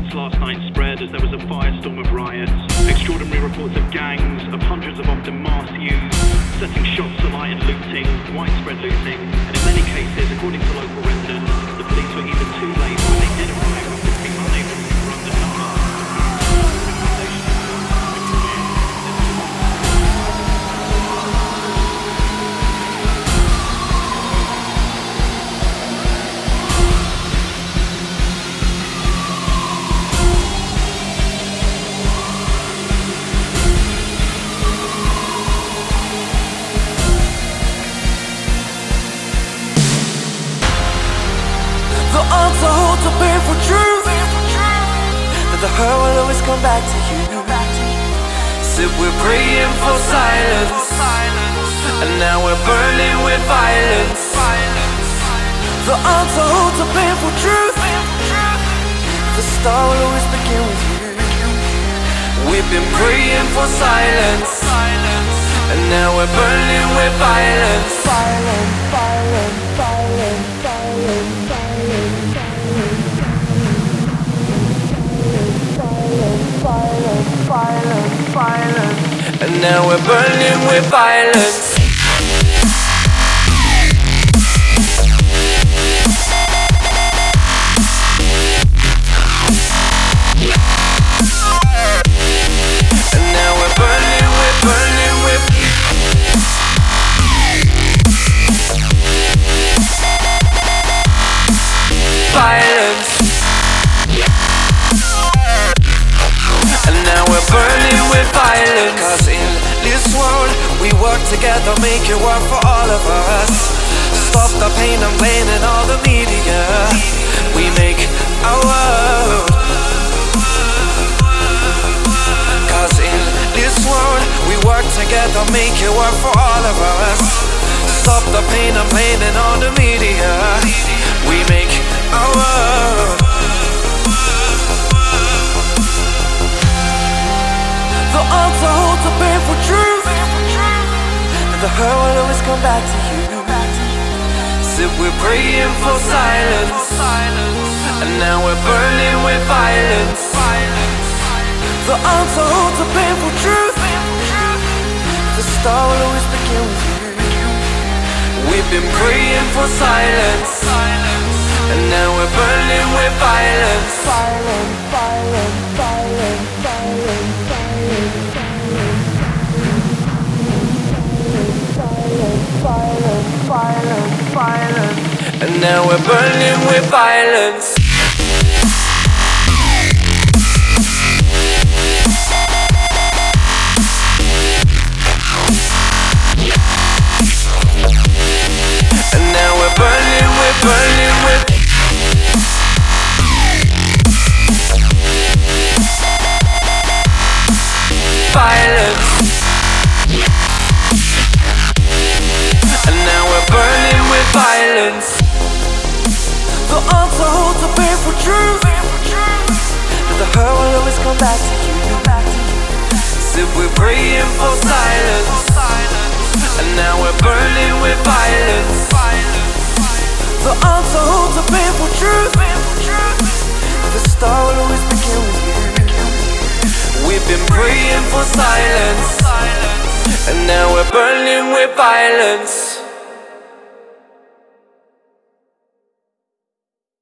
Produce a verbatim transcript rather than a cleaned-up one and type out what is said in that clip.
Reports last night spread as there was a firestorm of riots. Extraordinary reports of gangs, of hundreds of often masked youths, setting shops alight and looting, widespread looting, and in many cases, according to local residents, the police were even too late when they did arrive after being unable to run the number. To hold to painful truth that the hurt will always come back to you. Said we're praying for silence, and now we're burning with violence. The answer holds a painful truth. The star will always begin with you. We've been praying for silence, and now we're burning with violence. Violence, violence, violence, violence, violence. Violence, violence, violence. And now we're burning with violence. And now we're burning with, burning with violence. And now we're burning with violence. Cause in this world we work together, make it work for all of us. Stop the pain and blame in all the media. We make our world. Cause in this world we work together, make it work for all of us. Stop the pain and blame in all the media. We make our world. The answer holds a painful truth that the hurt will always come back to you. Said we're praying for silence, and now we're burning with violence. The answer holds a painful truth. The star will always begin with you. We've been praying for silence, and now we're burning with violence. Violence, violence, violence, violence. Violence, violence, violence. And now we're burning with violence. And now we're burning with, burning with violence. And now we're burning with violence. The answer holds a painful truth that the hurt will always come back to you. Said we're praying for silence, and now we're burning with violence. The answer holds a painful truth. The star will always begin with you. We've been praying for silence, and now we're burning with violence.